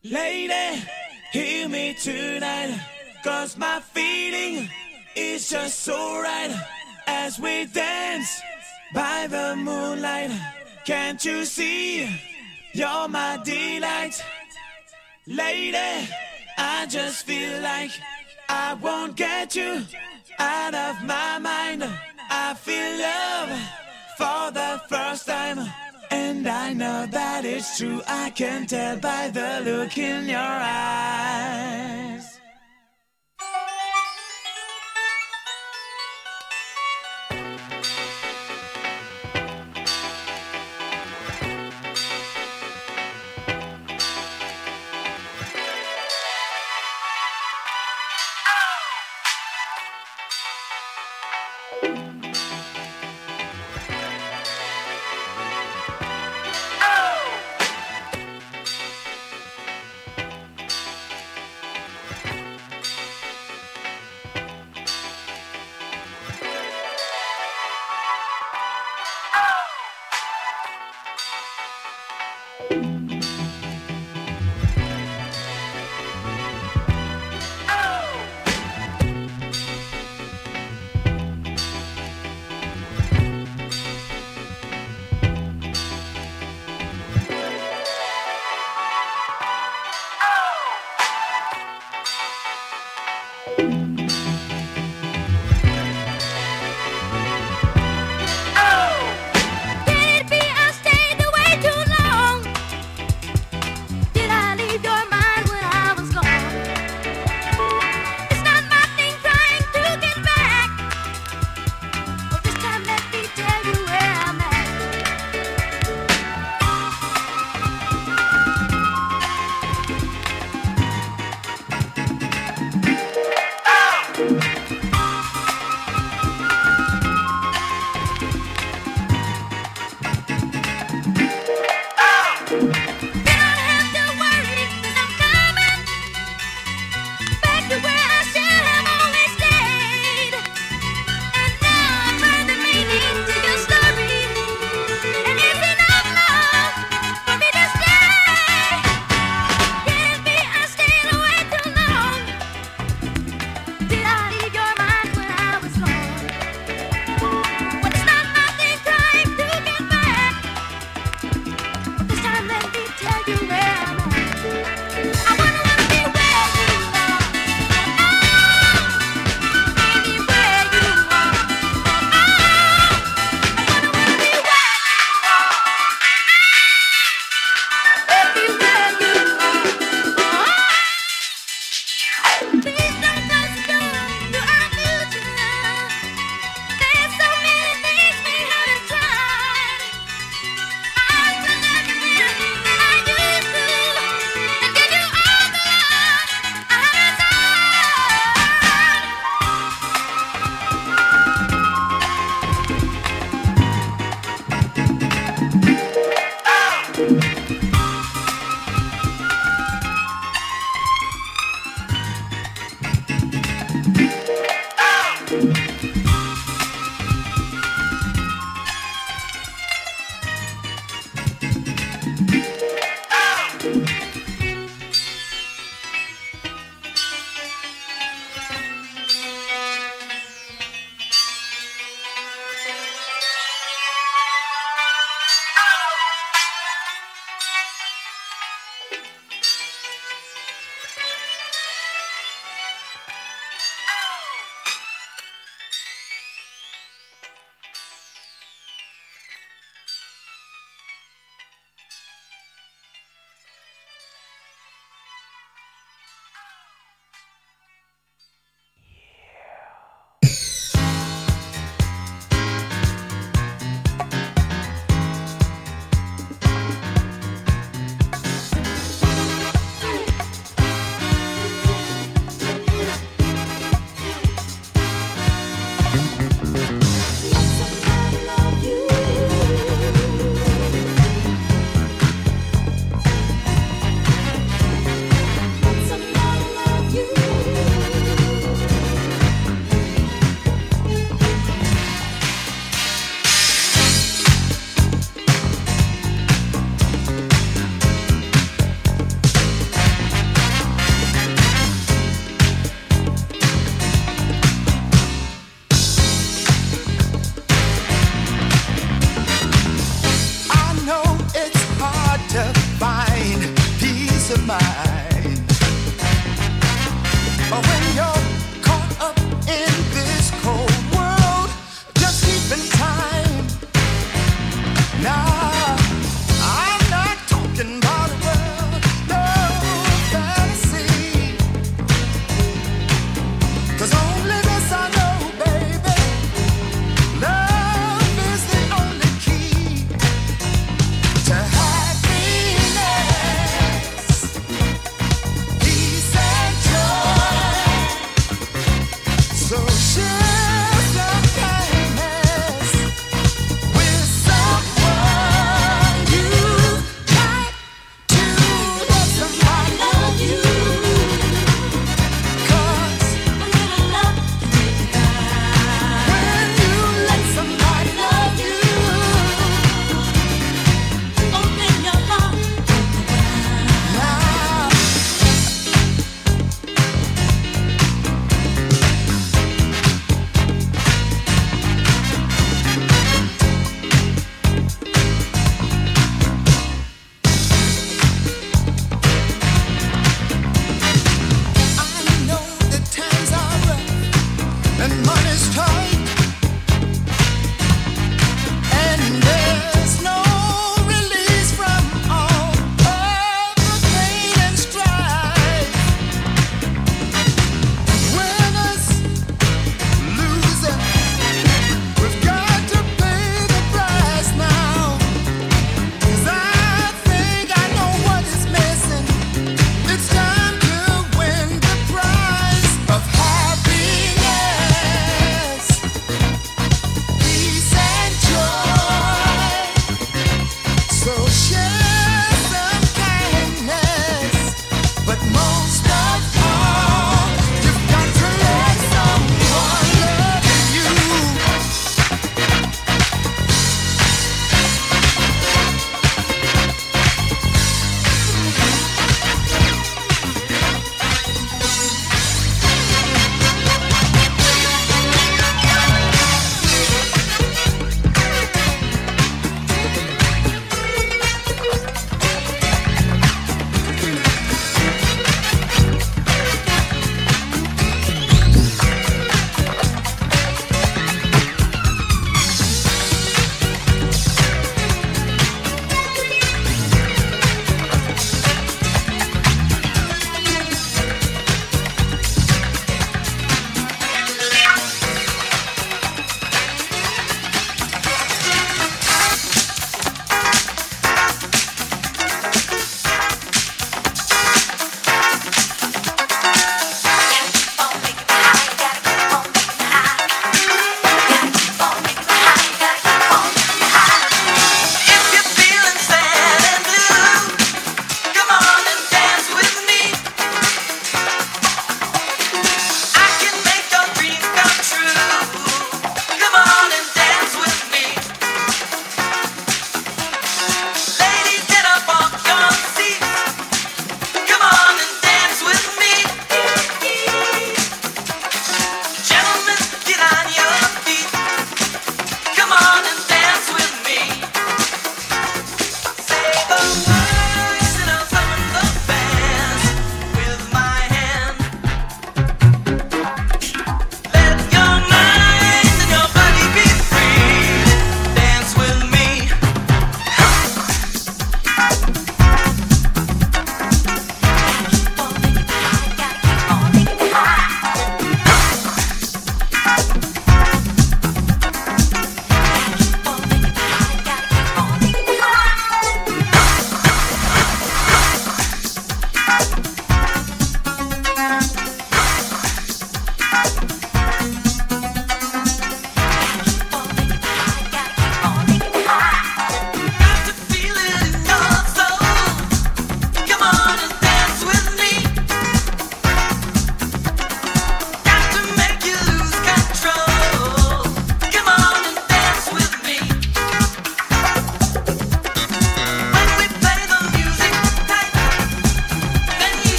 Lady, hear me tonight, 'cause my feeling is just so right. As we dance by the moonlight, can't you see, you're my delight. Lady, I just feel like I won't get you out of my mind. I feel love for the first time, and I know that it's true. I can tell by the look in your eyes.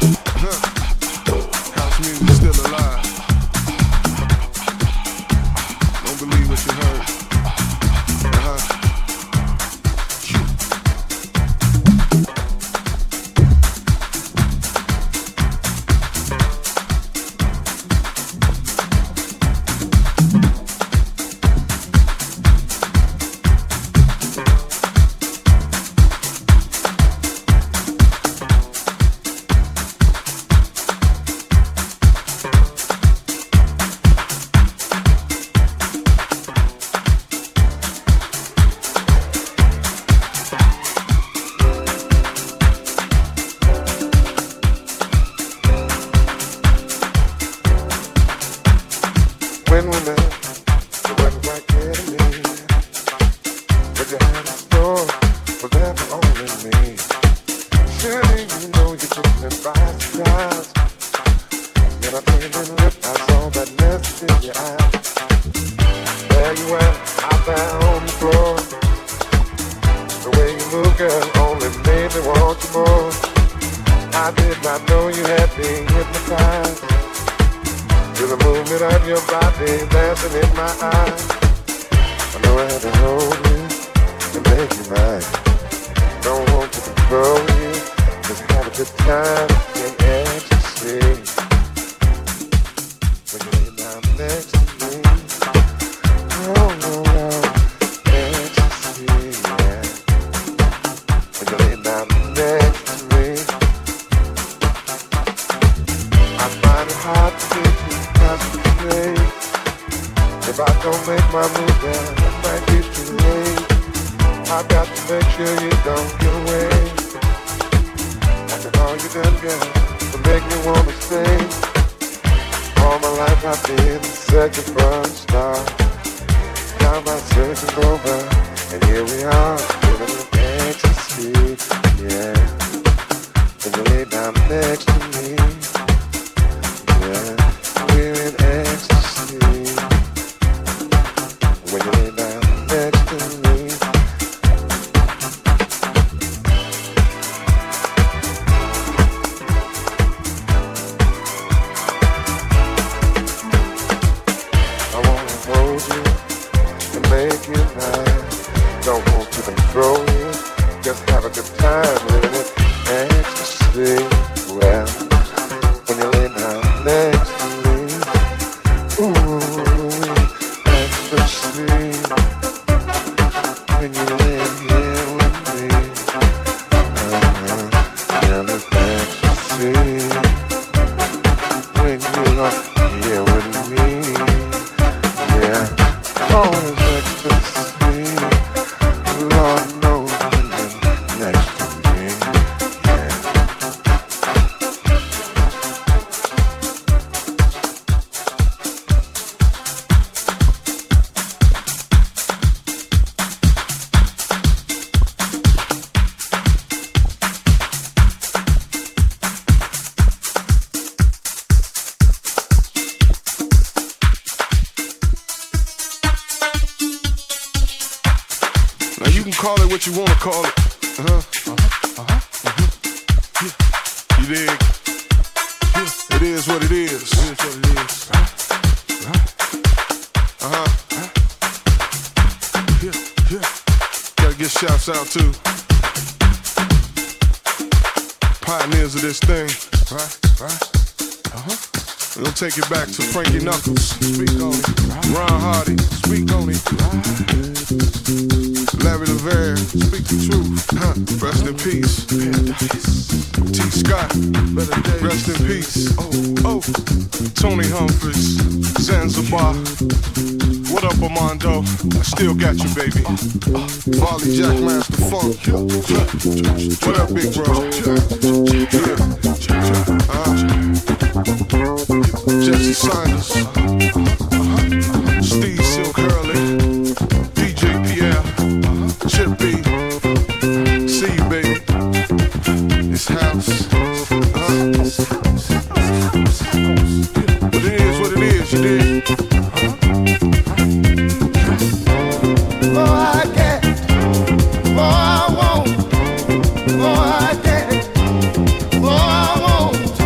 House music still alive. Don't believe what you heard. When we met, you wasn't quite clear to me. What you had in store was ever only me. Surely you know you took me by surprise. When I turned and looked, I saw that message in your eyes. There you were, out there on the floor. The way you moved, girl, only made me want you more. I did not know you had been hypnotized to the movement of your body dancing in my eyes. I know I had to hold you and make you mine. Don't want to control you, just have a good time in ecstasy. When you lay down next to me, oh no, ecstasy, yeah. When you lay down next to me, I find it hard to take you. If I don't make my move, then it might be too late. I've got to make sure you don't get away. After all you done, girl, to make me wanna stay. All my life I've been searching for a star. Now my search is over, and here we are, living in ecstasy, yeah. When you lay down next to me, yeah. We're in ecstasy. When you lay down next to me, I wanna hold you and make you mine. Don't want to control you, just have a good time living in ecstasy. Well, when you lay down next to me, ooh, ecstasy. When you lay here with me, yeah, it's ecstasy. When you are here with me, yeah, oh, it's ecstasy. Lord knows when you're next to me, yeah. Now you can call it what you wanna call it. You dig? It is what it is. Gotta get shouts out to pioneers of this thing. We're gonna take it back to Frankie Knuckles. Speak on it. Ron Hardy. Speak on it. Larry LeVere. Speak the truth. Rest in peace. T. Scott. Rest in peace. Oh. Tony Humphries. Zanzibar. What up, Armando? I still got you, baby. Farley Jack Master Funk. What up, big bro? Jesse Sanders, Steve Silk Hurley, DJ Pierre, Chip B, see you, baby. This house. But it is what it is, you dig? More I get, more I want, more I get, more I want.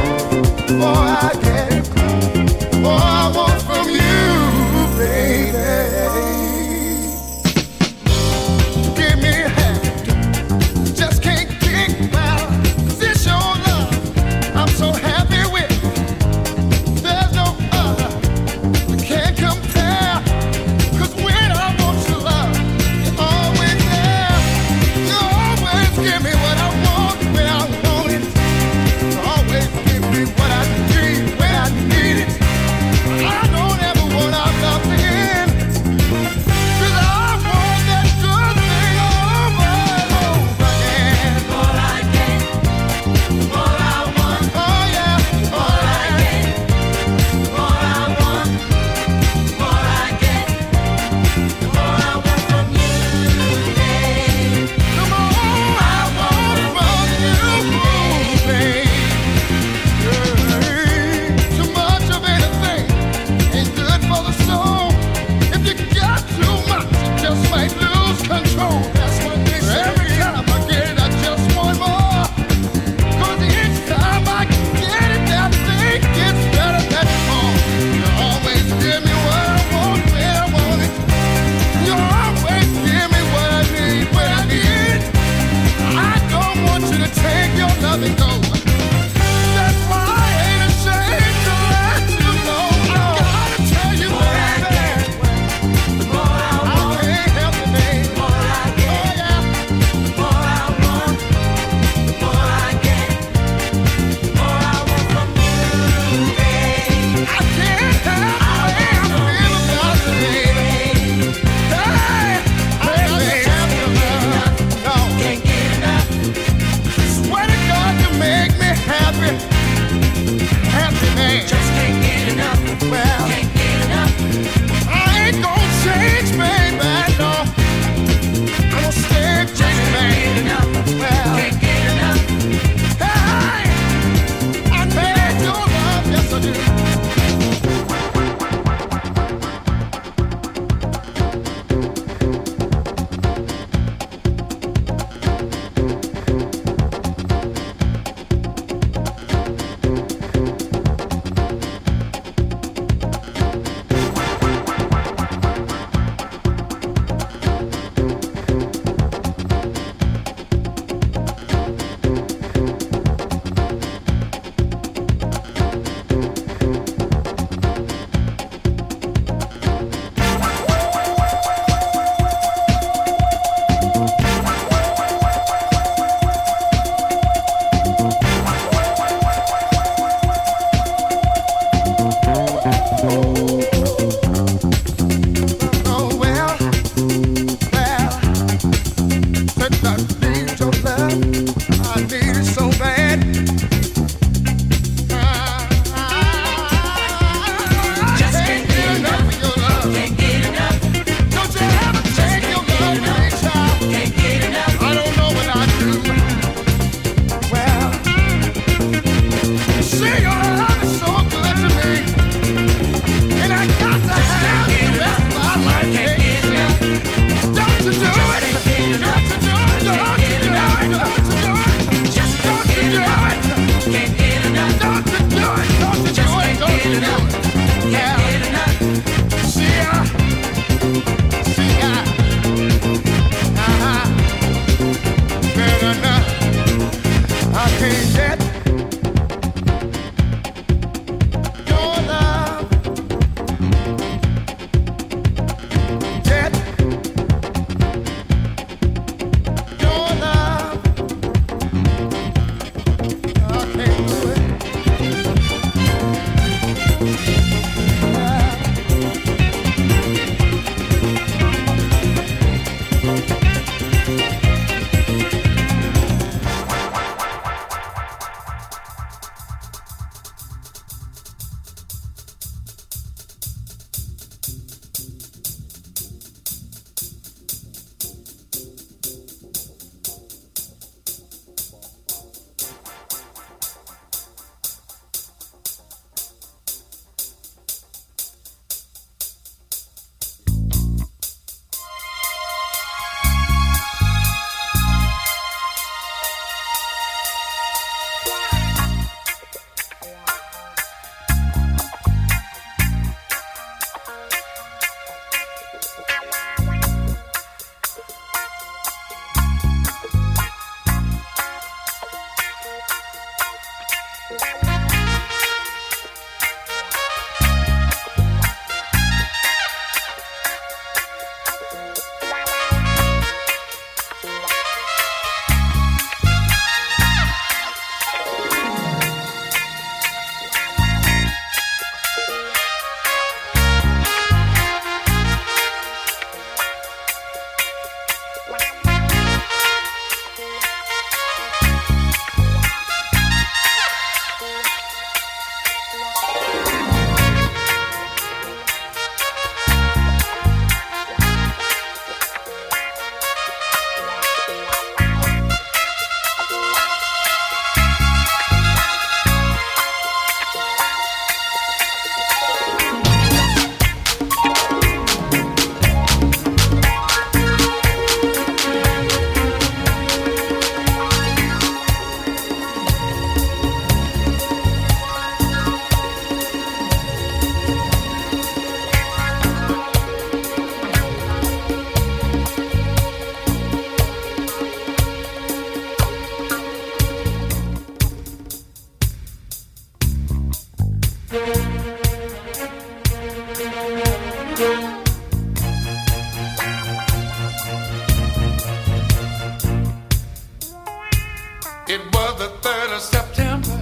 It was the 3rd of September.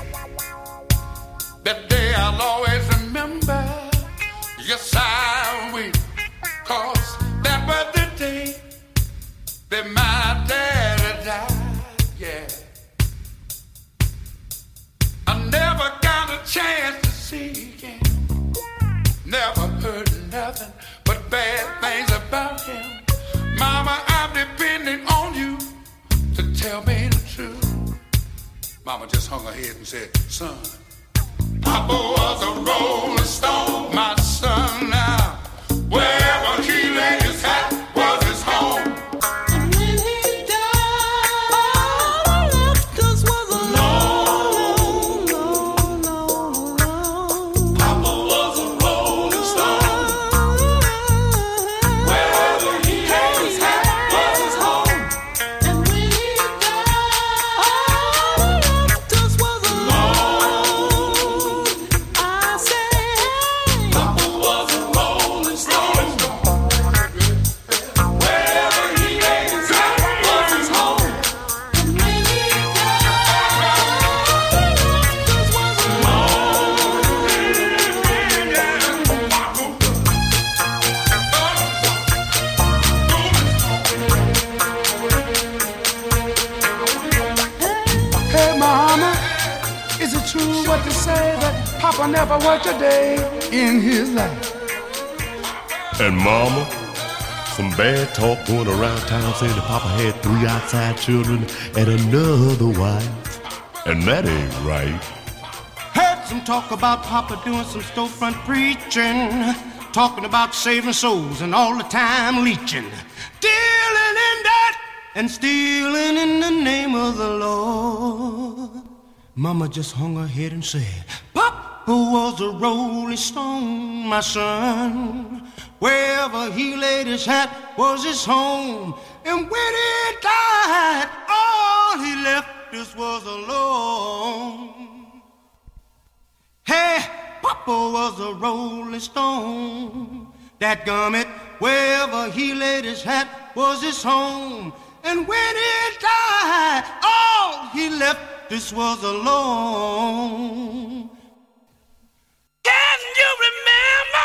That day I'll always remember. Yes, I will. 'Cause that was the day that my daddy died. Yeah. I never got a chance to see him. Never heard nothing but bad things about him. Mama, I'm depending on you to tell me the truth. Mama just hung her head and said, son, Papa was a rolling stone, my son now. Wherever he laid his hat was his home. And when he died, all I left us was alone, alone, alone. Papa was a rolling stone. Wherever he laid his hat was his home. And when he died, all I left us was alone. I say, Papa was a rolling stone. Wherever he laid his hat was his home. and when he died, all I left us was Hey, Mama, is it true what they say that Papa never worked a day in his life? And Mama, some bad talk going around town saying that Papa had 3 outside children and another wife. And that ain't right. Heard some talk about Papa doing some storefront preaching, talking about saving souls and all the time leeching, dealing in that and stealing in the name of the Lord. Mama just hung her head and said, Papa was a rolling stone, my son. Wherever he laid his hat was his home. And when he died, all he left us was alone. Hey, Papa was a rolling stone. That gummit, wherever he laid his hat was his home. And when he died, all he left us was alone. Can you remember?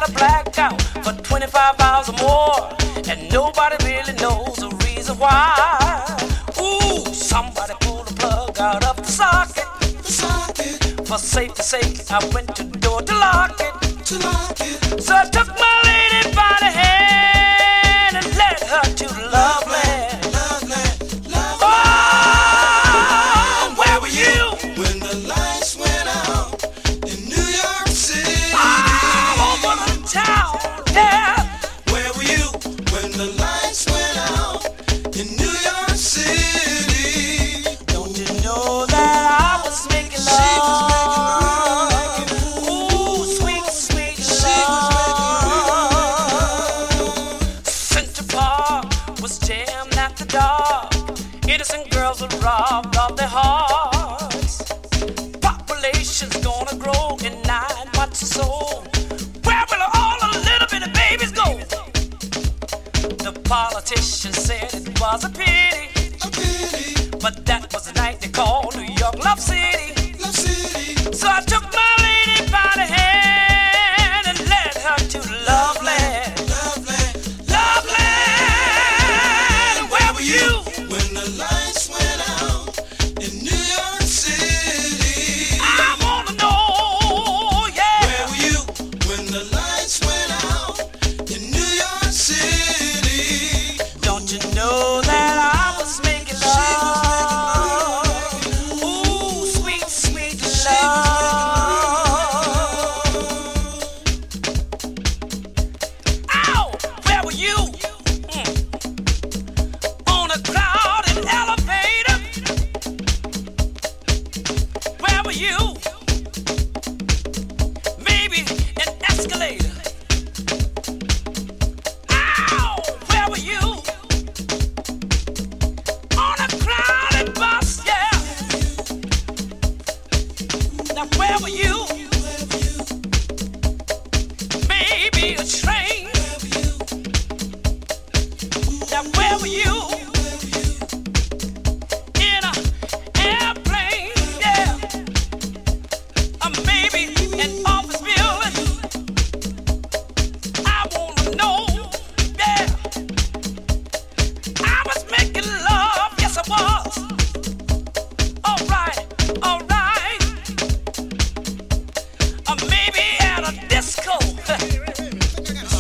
a blackout for 25 hours or more, and nobody really knows the reason why. Ooh, somebody pulled the plug out of the socket. For safety's sake, I went to the door to lock it. So I took my lady by the hand and led her to the love land. Oh, where were you when the lights went out in New York City? Oh, over the town, yeah. Where were you when the lights went out in New York City? Don't you know that I was making love? Ooh, sweet, sweet love. Central Park was jammed at the dark. Innocent girls were robbed of their hearts. Population's gonna grow in 9 months or so. Where will all the little bitty babies go? The politician said it was a pity, but that was the night they called New York Love City. So I took my lady by the hand and led her to Love Land. Love Land, where were you when the lights went out in New York City? I wanna know, yeah. Where were you when the lights went out in New York City? Don't you know that I was making love? Ooh, sweet, sweet love. Ow, where were you? On a crowded elevator. Where were you? Maybe an escalator. Ow, where were you? On a crowded bus, yeah. Now where were you? Maybe a train. Now where were you? In an airplane, yeah. Or maybe an office building. I wanna know, yeah. I was making love, yes I was. Alright. Or maybe at a disco.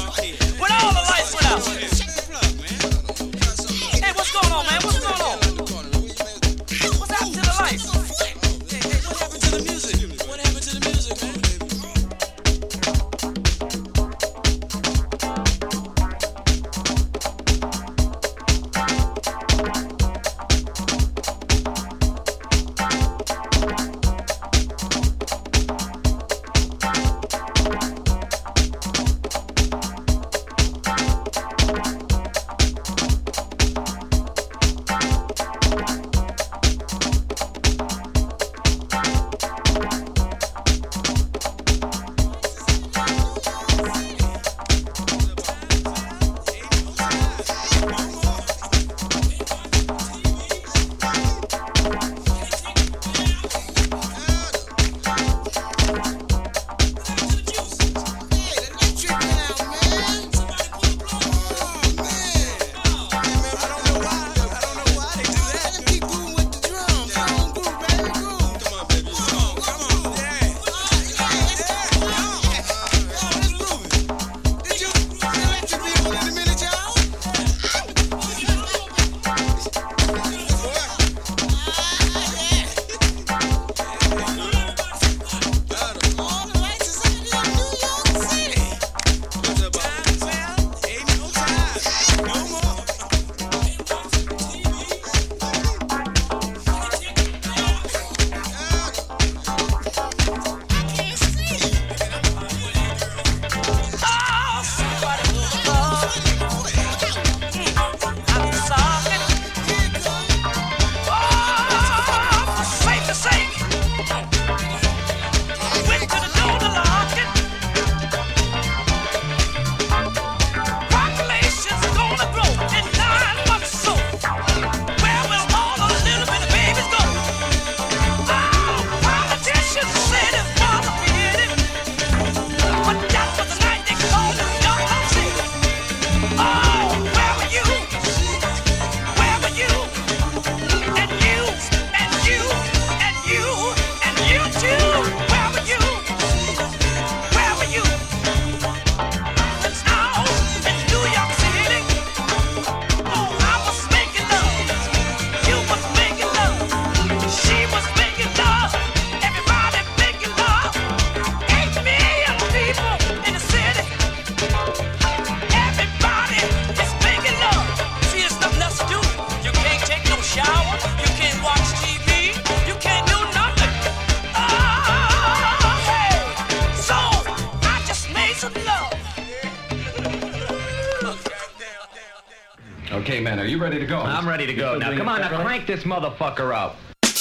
K-Man. Are you ready to go? I'm ready to go. Now, come on, now crank this motherfucker up.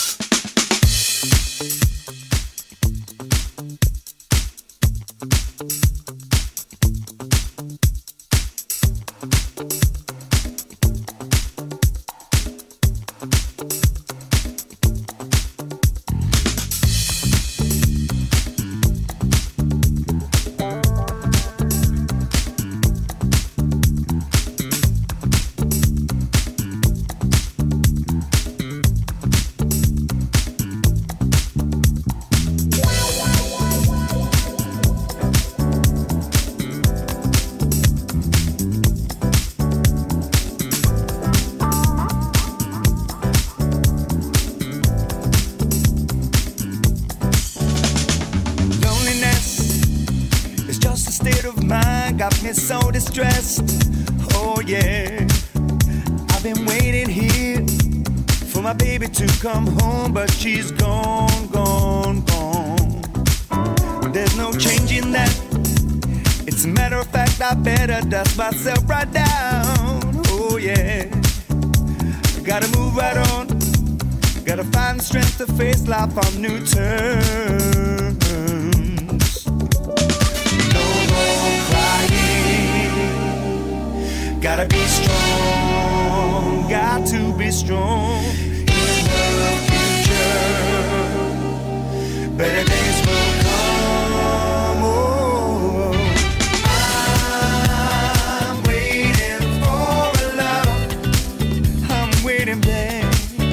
Got me so distressed, oh yeah. I've been waiting here for my baby to come home, but she's gone, gone, gone. There's no changing that. It's a matter of fact, I better dust myself right down, oh yeah. Gotta move right on, gotta find strength to face life on new terms. Gotta be strong, got to be strong in the future. Better days will come. Oh, I'm waiting for a love. I'm waiting, babe.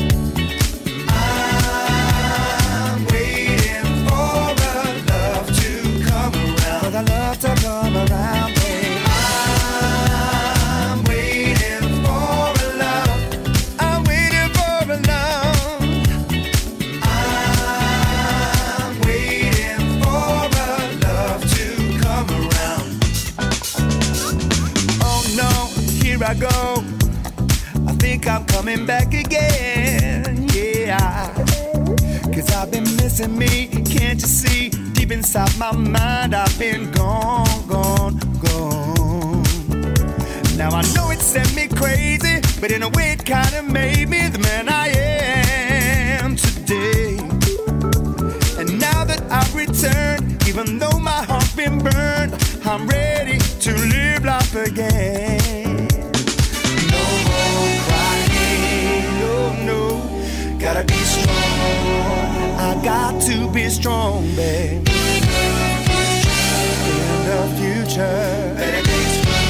I'm waiting for a love to come around. For the love to come around, babe. I go, I think I'm coming back again, yeah. Cause I've been missing me, can't you see? Deep inside my mind, I've been gone, gone, gone. Now I know it set me crazy, but in a way it kinda made me the man I am today. And now that I've returned, even though my heart's been burned, I'm ready to live life again. Gotta be strong, I got to be strong, babe. In the future, better days will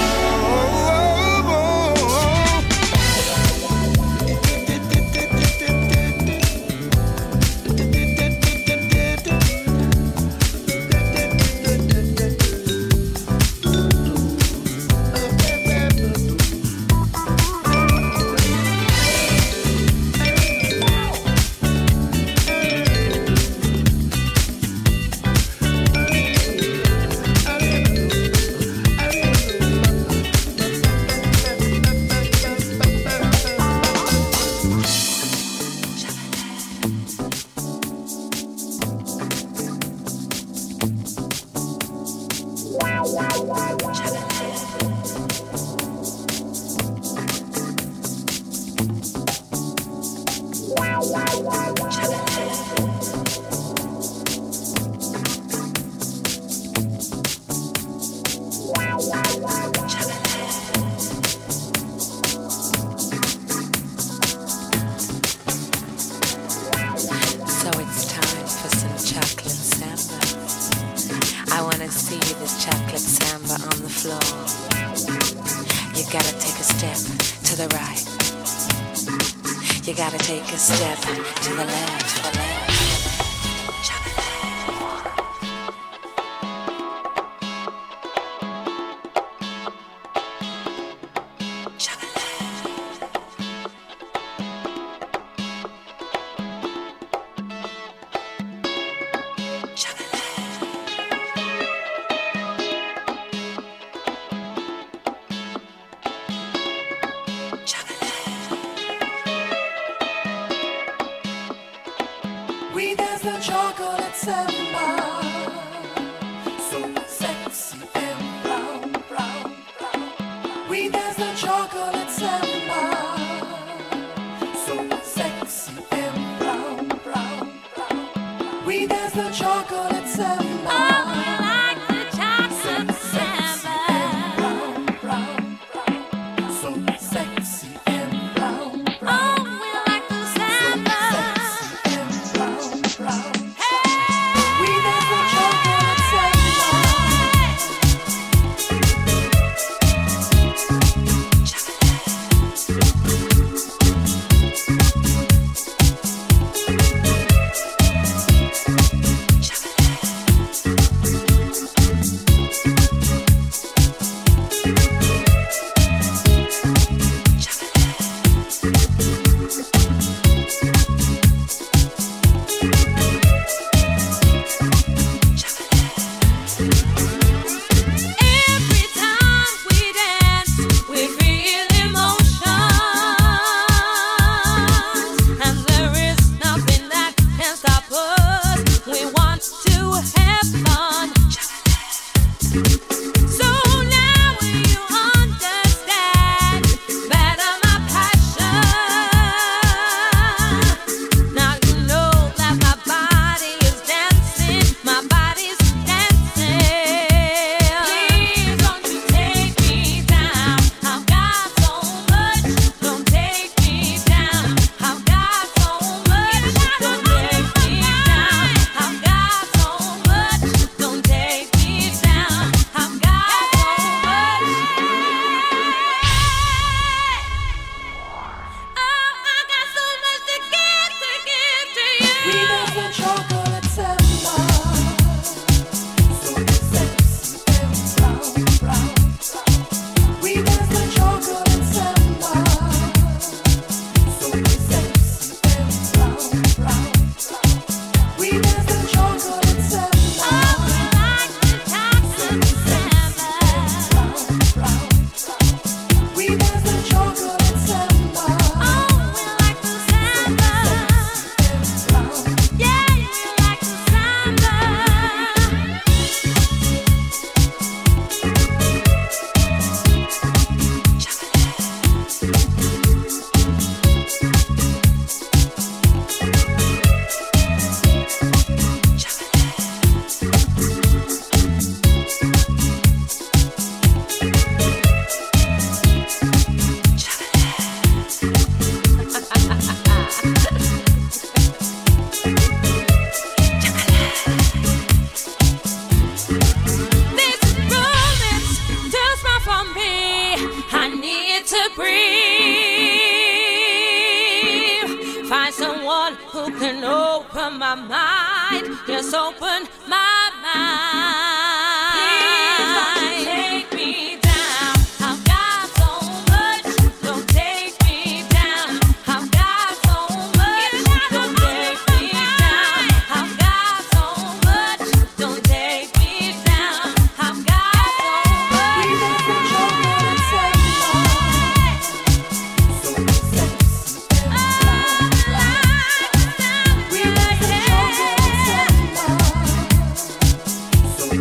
You gotta take a step to the left, to the left. We dance the chocolate samba, so sexy and brown, brown, brown. We dance the chocolate samba. chocolate samba. Oh, we like the chocolate samba. Brown, so sexy and brown. Oh, we like the samba. So sexy and brown. Hey, we like the chocolate samba. Every time we dance, we feel emotions, and there is nothing that can stop us. We want to have fun. So now you understand better my passion. Now you know that my body is dancing, my body's dancing. Please don't you take me down. I've got so much. Don't take me down. I've got so much. Don't take me down. I've got so much. Don't take me down. I've got so much. Oh, I got so much to give to you. We got the chocolate samba. So sexy and brown. We got the chocolate samba. So sexy and brown. We got the chocolate samba. Oh, we like the chocolate samba. We got the chocolate samba. Oh, we like the samba. Yeah, we like the samba. This romance too small for me. I need to breathe. Find someone who can open my mind. Just open my mind. Please don't take me down. I've got so much. Don't take me down. I've got so much. Don't take me down. I've got so much. Don't take me down. I've got so much. We got the chocolate samba. So sexy and brown. We like the chocolate samba. So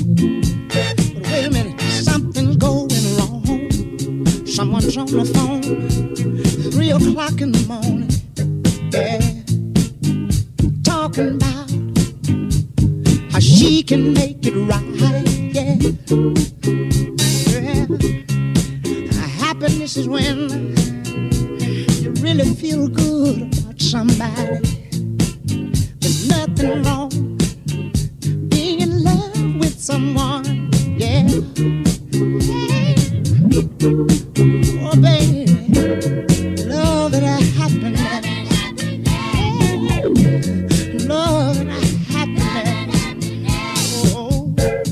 But wait a minute, something's going wrong. Someone's on the phone, 3 o'clock in the morning. Yeah, talking about how she can make it right. Yeah, yeah. Happiness is when you really feel good about somebody. There's nothing wrong being in love with someone. Yeah. Oh, baby, love and happiness. Love and happiness. Oh.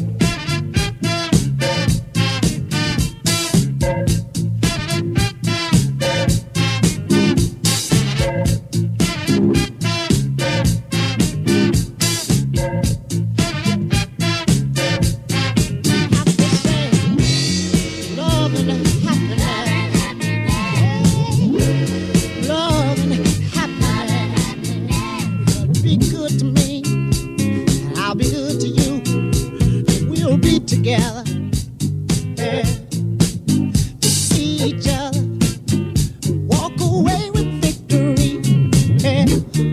Together, yeah, to see each other, walk away with victory, yeah.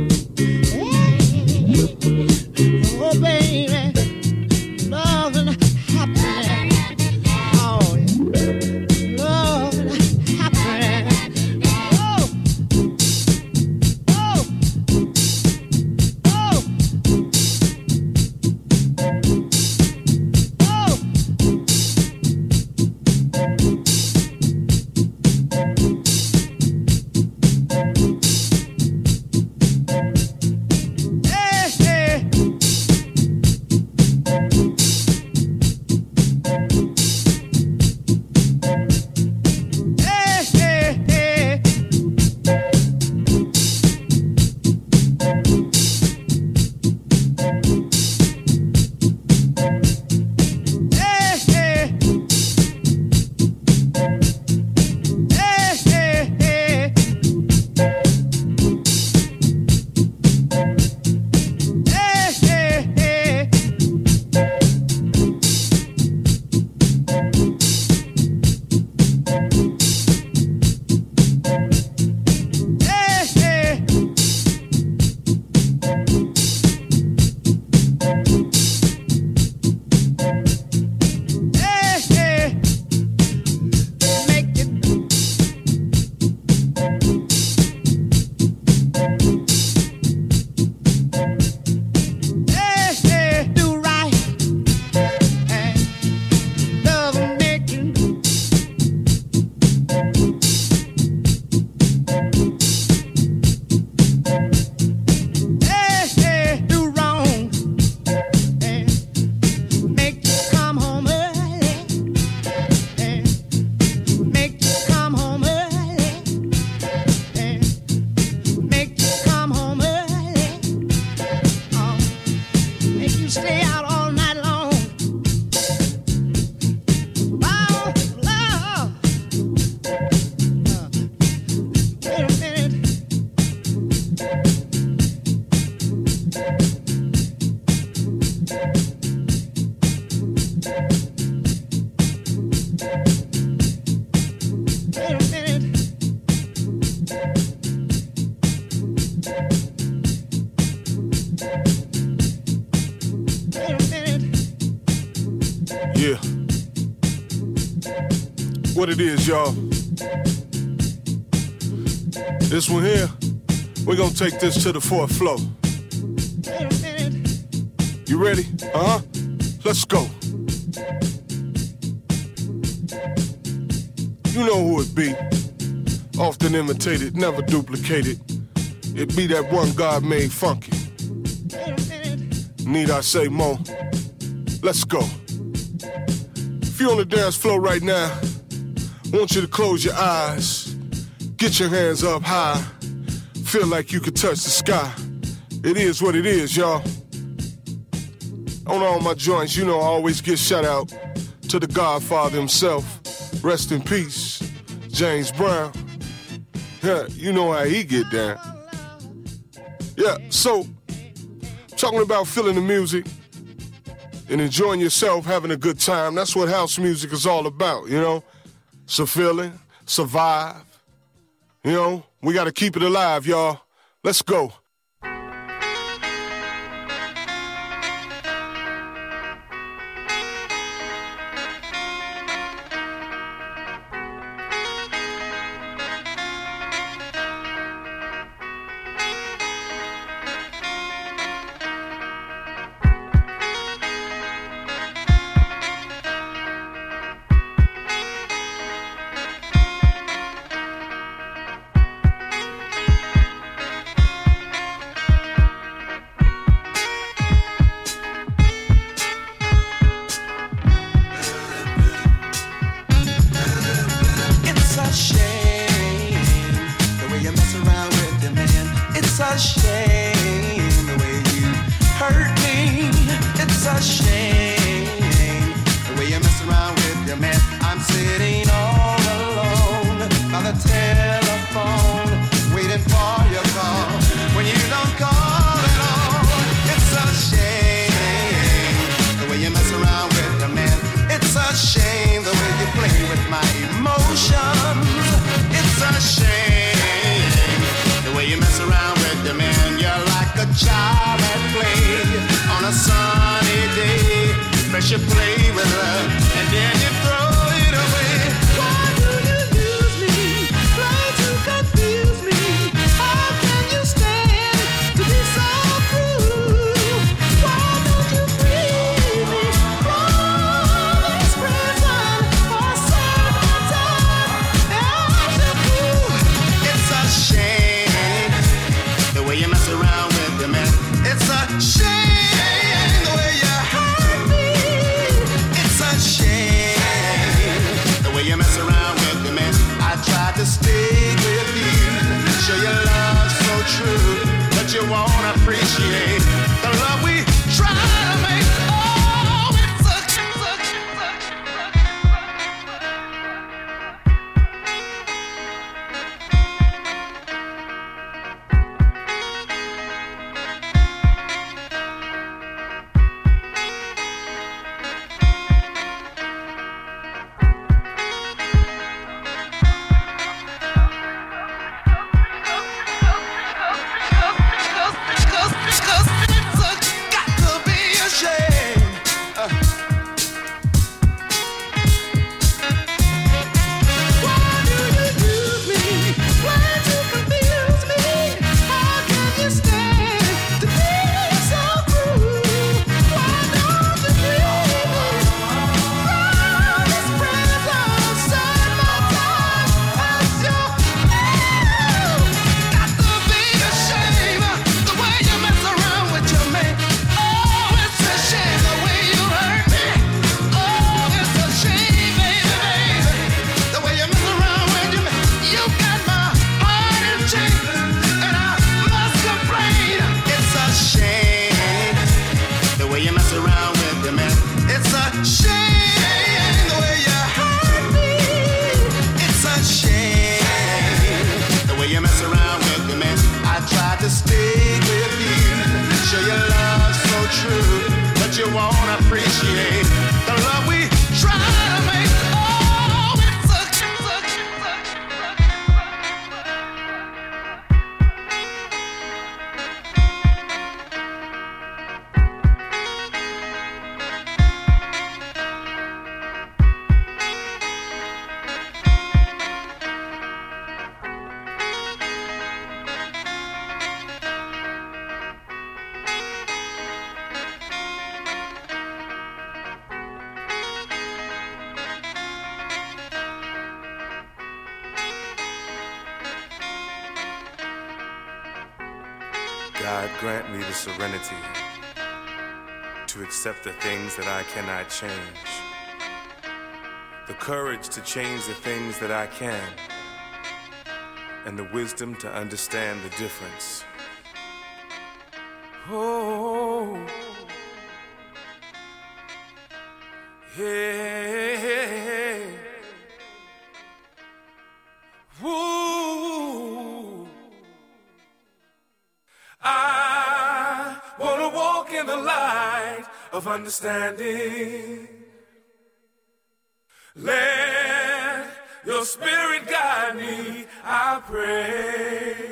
Yeah. Oh baby, love and happiness, oh yeah. Love and happiness, oh, oh, oh. Stay out all night long. Wow, love. Wait a minute. Wait a minute. Yeah. What it is, y'all. This one here, we're gonna take this to the 4th floor. Wait a minute. You ready? Uh-huh. Let's go. You know who it be. Often imitated, never duplicated. It be that one God made funky. Wait a minute. Need I say more? Let's go. If you're on the dance floor right now, I want you to close your eyes. Get your hands up high. Feel like you could touch the sky. It is what it is, y'all. On all my joints, you know I always give shout out to the Godfather himself. Rest in peace, James Brown. Yeah, you know how he get down. Yeah, so, talking about feeling the music, and enjoying yourself, having a good time. That's what house music is all about, you know? It's a feeling, survive. You know, we got to keep it alive, y'all. Let's go. God grant me the serenity to accept the things that I cannot change, the courage to change the things that I can, and the wisdom to understand the difference. Oh, hey, ooh, I wanna walk in the light. of understanding. Let your spirit guide me, I pray.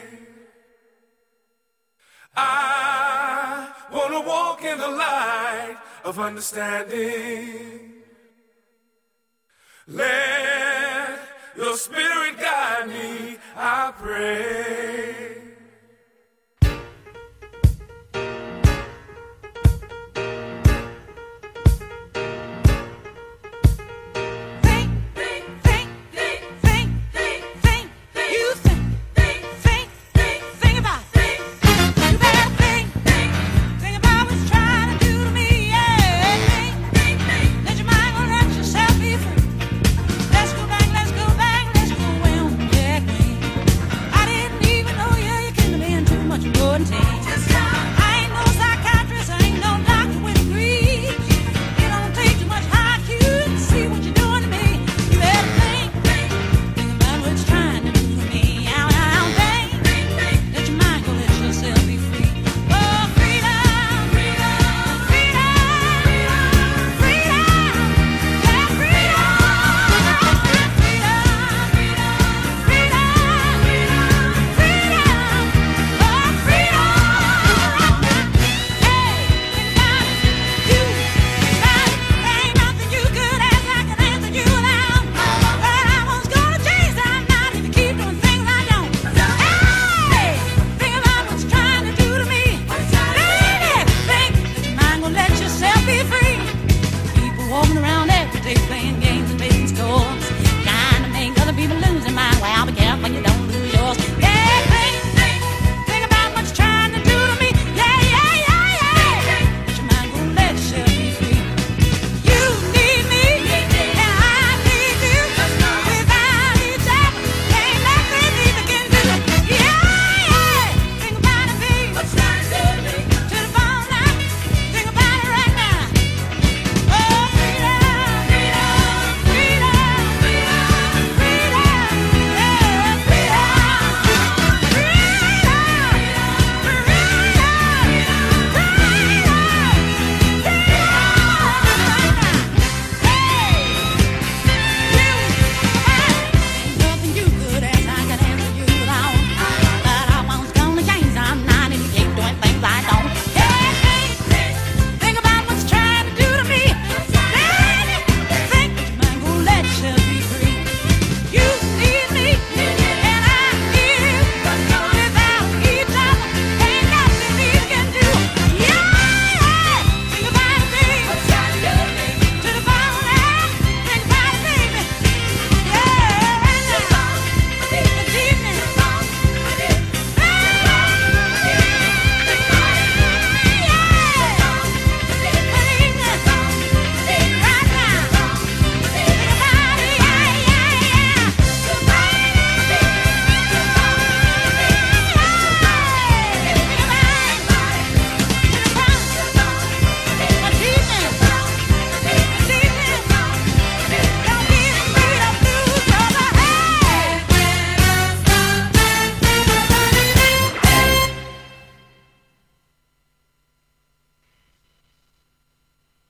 I want to walk in the light of understanding. Let your spirit guide me, I pray.